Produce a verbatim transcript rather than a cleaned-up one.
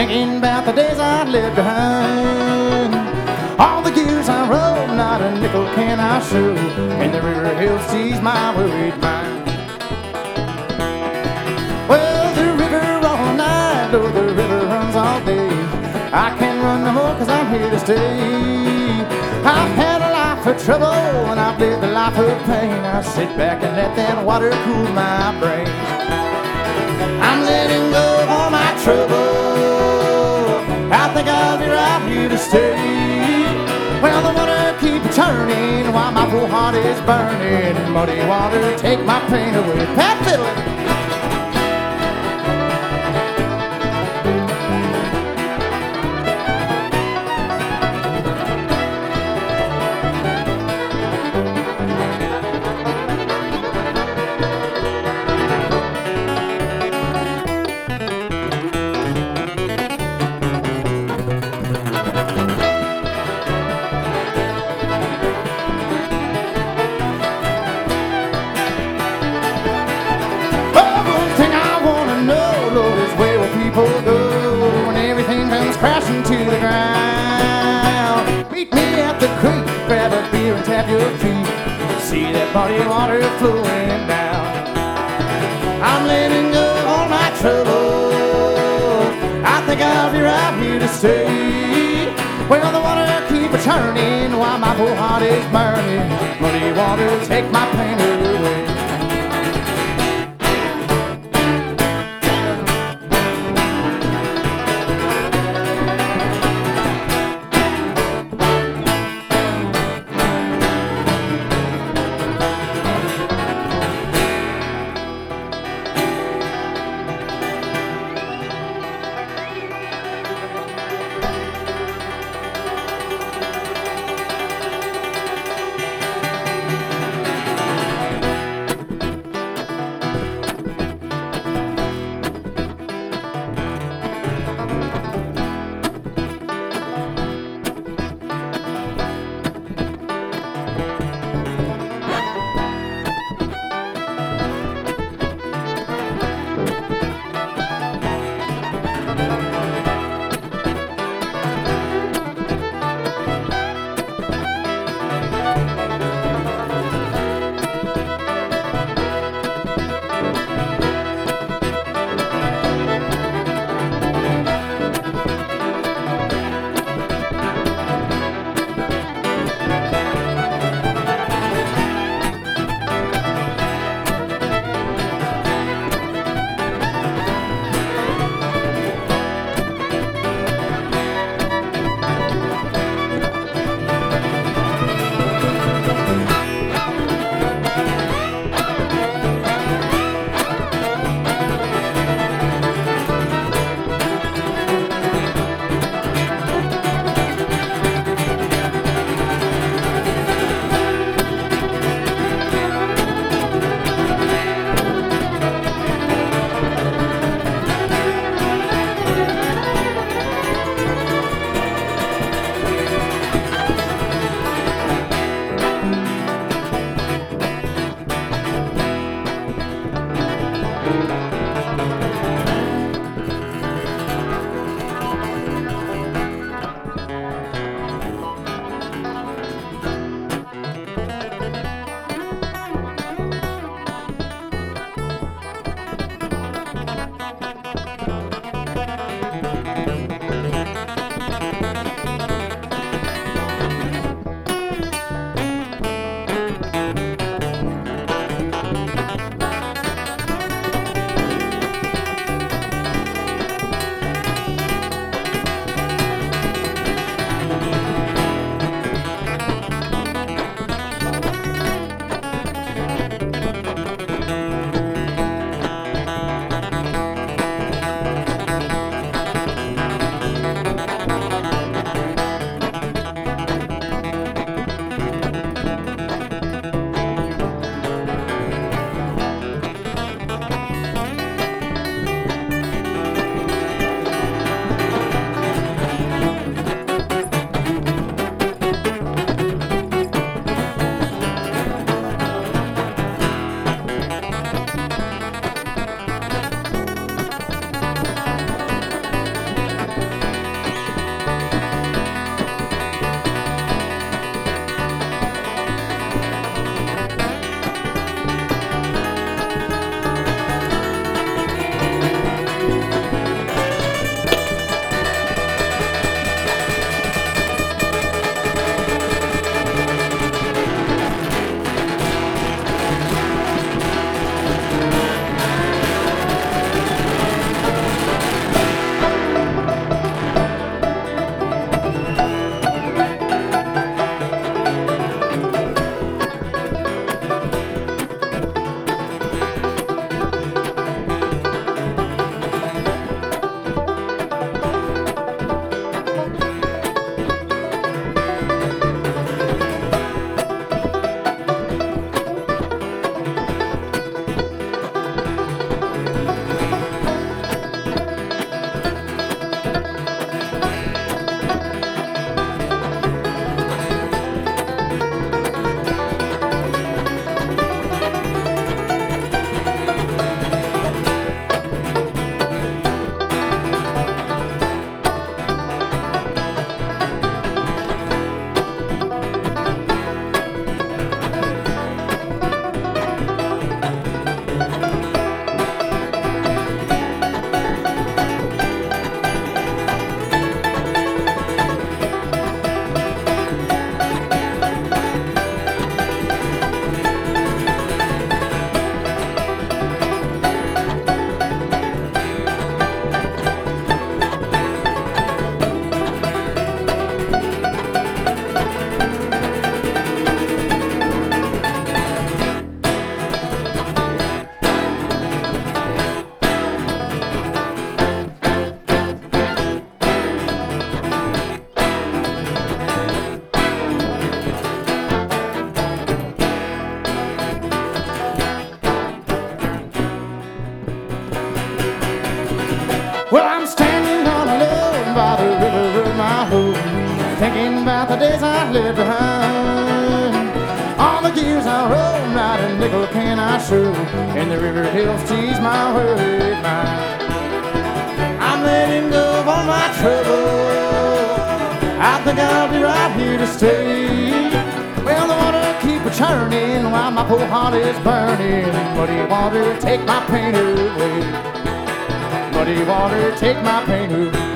thinking about the days I left behind. All the years I rode, not a nickel can I show, and the river helps ease my worried mind. Well, the river all night, though the river runs all day. I can't run no more cause I'm here to stay. I've had a life of trouble and I've lived a life of pain. I sit back and let that water cool my brain. I'm letting go of all my trouble. I think I'll be right here to stay. Well, the water keeps turning while my poor heart is burning. Muddy water, take my pain away. Pat fiddling. To the ground. Meet me at the creek, grab a beer and tap your feet. See that muddy water flowing down. I'm letting go of all my trouble. I think I'll be right here to stay. Well, the water keeps turning while my poor heart is burning. Muddy water, take my pain away. by the river of my home, thinking about the days I left behind. All the years I rode, not a nickel can I show, and the river helps ease my worried mind. I'm letting go of all my trouble, I think I'll be right here to stay. Well, the water keep churning while my poor heart is burning. Muddy water, take my pain away. Muddy water, take my pain away.